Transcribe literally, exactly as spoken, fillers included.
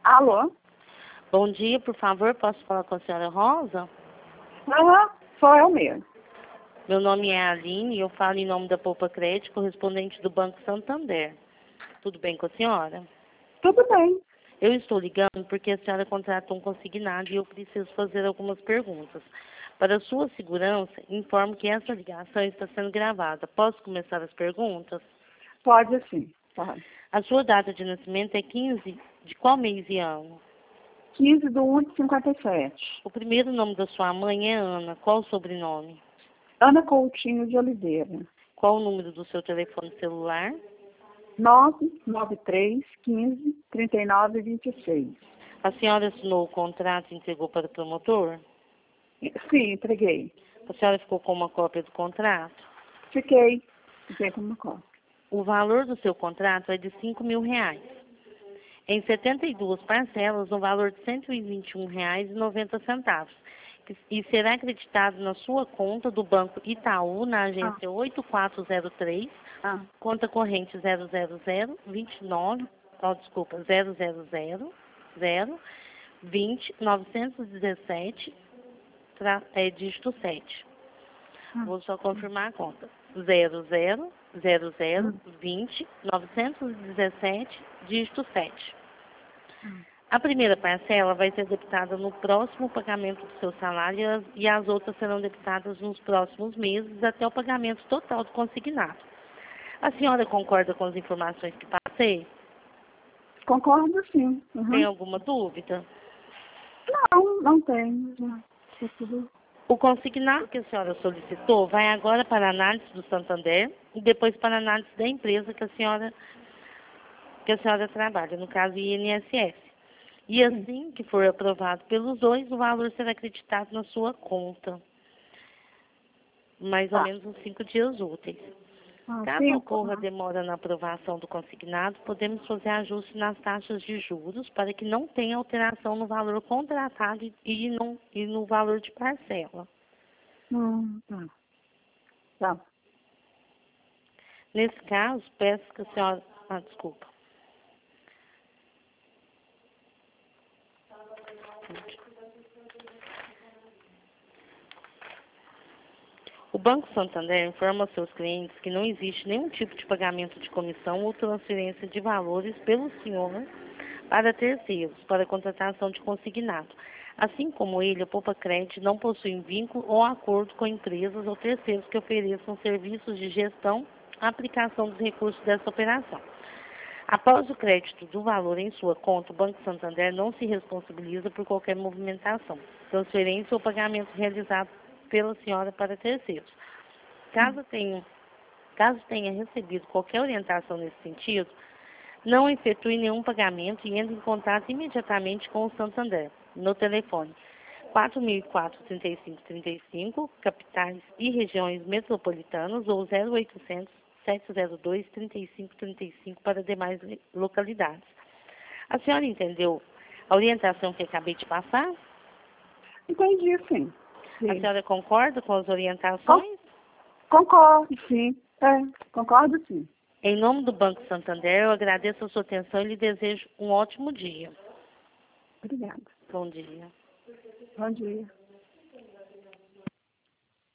Alô? Bom dia, por favor, posso falar com a senhora Rosa? Aham, sou eu mesmo. Meu nome é Aline e eu falo em nome da Poupa Crédito, correspondente do Banco Santander. Tudo bem com a senhora? Tudo bem. Eu estou ligando porque a senhora contratou um consignado e eu preciso fazer algumas perguntas. Para sua segurança, informo que essa ligação está sendo gravada. Posso começar as perguntas? Pode sim, pode. A sua data de nascimento é quinze de qual mês e ano? quinze de um de cinquenta e sete. O primeiro nome da sua mãe é Ana. Qual o sobrenome? Ana Coutinho de Oliveira. Qual o número do seu telefone celular? nove nove três, quinze, trinta e nove, vinte e seis. A senhora assinou o contrato e entregou para o promotor? Sim, entreguei. A senhora ficou com uma cópia do contrato? Fiquei. Fiquei com uma cópia. O valor do seu contrato é de cinco mil reais. Em setenta e duas parcelas, no valor de cento e vinte e um reais e noventa centavos. E será acreditado na sua conta do Banco Itaú, na agência Ah. oito quatro zero três, Ah, conta corrente zero zero zero, vinte e nove, oh, desculpa, zero zero zero, zero, vinte, novecentos e dezessete, tra, é, dígito sete. ah. Vou só confirmar a conta. zero zero zero zero, vinte, novecentos e dezessete, dígito sete. A primeira parcela vai ser debitada no próximo pagamento do seu salário e as, e as outras serão debitadas nos próximos meses até o pagamento total do consignado. A senhora concorda com as informações que passei? Concordo sim. Uhum. Tem alguma dúvida? Não, não tenho. Já. Tá tudo. O consignado que a senhora solicitou vai agora para a análise do Santander e depois para a análise da empresa que a senhora, que a senhora trabalha, no caso I N S S. E assim que for aprovado pelos dois, o valor será acreditado na sua conta. Mais ou Tá. menos uns cinco dias úteis. Ah, Caso sim. ocorra demora na aprovação do consignado, podemos fazer ajuste nas taxas de juros para que não tenha alteração no valor contratado e no, e no valor de parcela. Hum, tá. Tá. Nesse caso, peço que a senhora... Ah, desculpa. O Banco Santander informa aos seus clientes que não existe nenhum tipo de pagamento de comissão ou transferência de valores pelo senhor para terceiros, para contratação de consignado. Assim como ele, a Poupa Crédito não possui vínculo ou acordo com empresas ou terceiros que ofereçam serviços de gestão, aplicação dos recursos dessa operação. Após o crédito do valor em sua conta, o Banco Santander não se responsabiliza por qualquer movimentação, transferência ou pagamento realizado pela senhora para terceiros. Caso tenha, caso tenha recebido qualquer orientação nesse sentido, não efetue nenhum pagamento e entre em contato imediatamente com o Santander, no telefone quatro mil e quatro, trinta e cinco, trinta e cinco, capitais e regiões metropolitanas, ou zero oitocentos, sete zero dois, trinta e cinco, trinta e cinco para demais localidades. A senhora entendeu a orientação que acabei de passar? Entendi, sim. A Sim. senhora concorda com as orientações? Concordo, sim. É, concordo, sim. Em nome do Banco Santander, eu agradeço a sua atenção e lhe desejo um ótimo dia. Obrigada. Bom dia. Bom dia.